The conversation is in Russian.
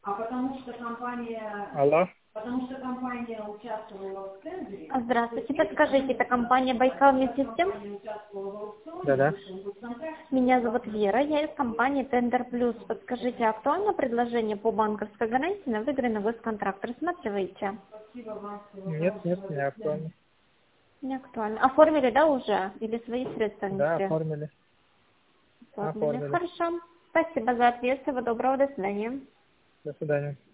Алло. Здравствуйте, подскажите, это компания Байкал Медсистем? Да-да. Меня зовут Вера, я из компании Тендер Плюс. Подскажите, актуально предложение по банковской гарантии на выигранный госконтракт? Рассматриваете? Нет, не актуально. Не актуально. Оформили, да, уже? Или свои средства Да, внесли? оформили. Оформили. Хорошо. Спасибо за ответ. Всего доброго. До свидания. До свидания.